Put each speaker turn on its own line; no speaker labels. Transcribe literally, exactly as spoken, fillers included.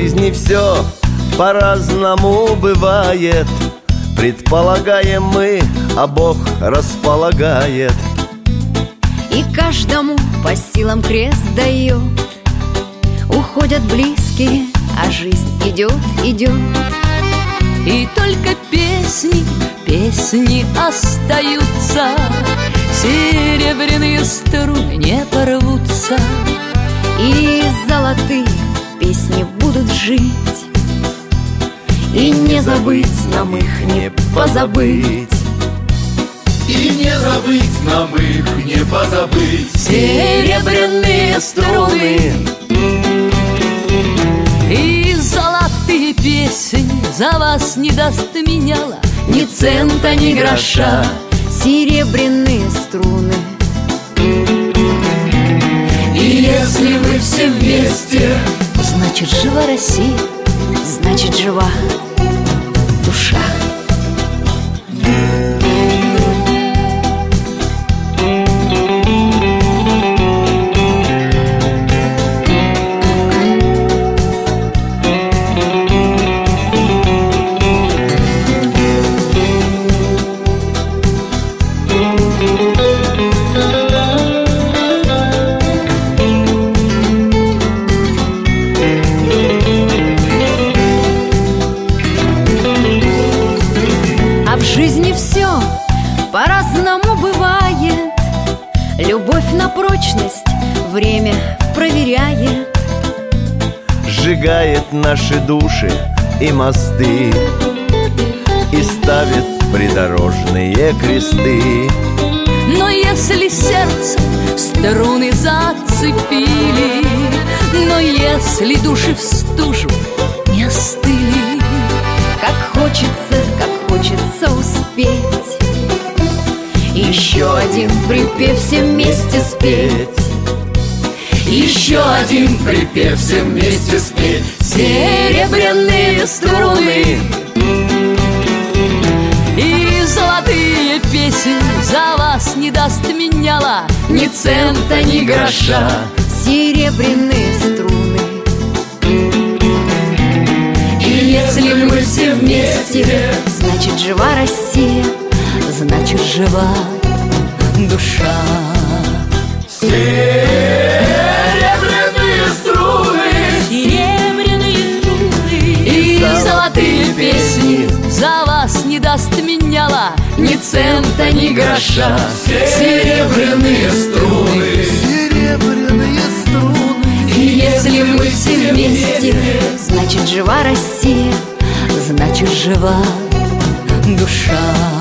жизни все по-разному бывает. Предполагаем мы, а Бог располагает.
И каждому по силам крест дает. Уходят близкие, а жизнь идет, идет.
И только песни, песни остаются, серебряные струны не порвутся.
И золотые песни будут жить, и не забыть нам их, не позабыть.
И не забыть нам их, не позабыть.
Серебряные струны и золотые песни за вас не даст меняла ни цента, ни гроша.
Серебряные струны.
И если мы все вместе,
значит, жива Россия,
значит, жива душа. В жизни все по-разному бывает. Любовь на прочность время проверяет.
Сжигает наши души и мосты, и ставит придорожные кресты.
Но если сердце струны зацепили, но если души в стужу не остыли,
как хочется, как хочется успеть еще один припев все вместе спеть.
еще один припев все вместе спеть.
Серебряные струны и золотые песни за вас не даст меняла ни цента, ни гроша.
Серебряные струны.
И если мы все вместе,
значит, жива Россия,
значит, жива душа.
серебряные струны,
Серебряные струны и золотые песни за вас не даст меняла ни цента, ни гроша.
серебряные струны,
Серебряные струны.
и если мы все вместе,
значит, жива Россия,
Значит, жива душа.